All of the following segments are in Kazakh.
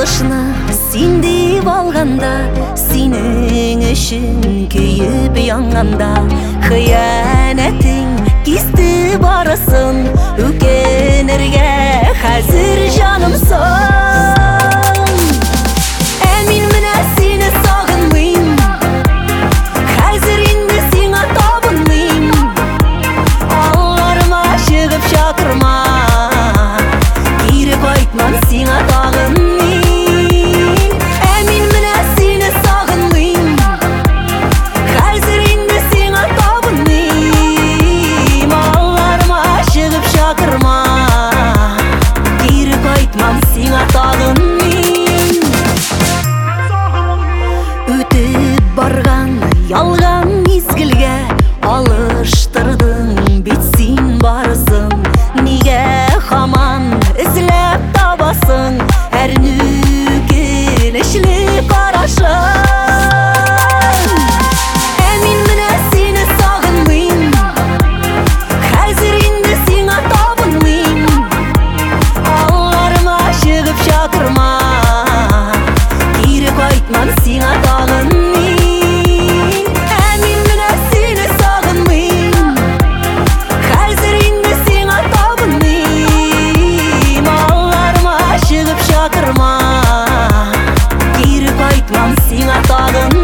Башны сен деп алғанда, сенің үшін күйіп яңғанда, қиянатың кесті барысын, өкенерге қазір жанымсың. Әмин міне сені сағынмайым, қазір енді сеңа табынмайым. Алларыма шығып шақырма, кері қайтмам сеңа тағынмайым. Әмин міне сені сағынмайым, қазір енді сеңа табынмайым. Алларыма шығып шақырма, кері қайтмам сеңа тағынмайым. Өтіп барған ялған мезгілге алыштырдың бет сен барысың. Неге хаман ізлеп табасың әр нүкелішлі қарашың? Әмин міне сені сағынмайым, қазір енді сеңа табынмайым. Алларыма шығып шақырма, кері қайтмам сеңа тағынмайым. Әмин міне сені сағынмайым, қазір енді сеңа табынмайым. Алларыма шығып шақырма, кері қайтмам сеңа тағынмайым.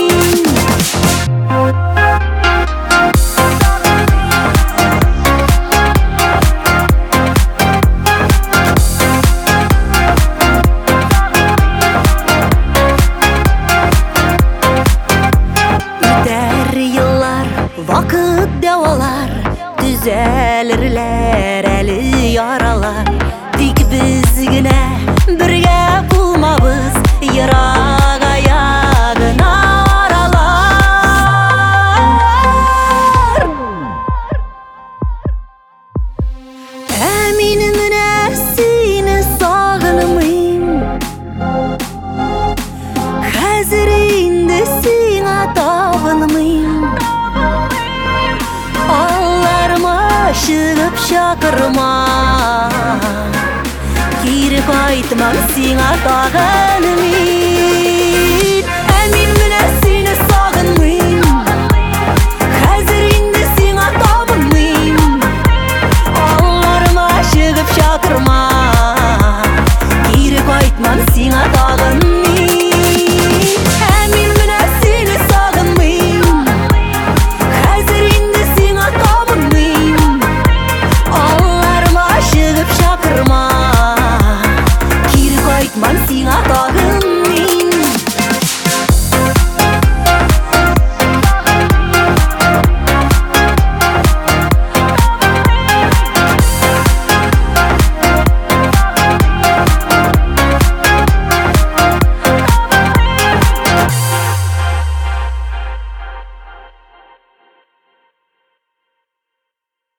Вақыт дауалар, түзелірлер әлі яралар. Тек біз гіне бірге болмабыз, ирақ аяғын аралар. Әмин міне сені сағынмайым, қазір енді сеңа табынмайым. Алларыма шығып шақырма, кері қайтмам сеңа тағынмайым.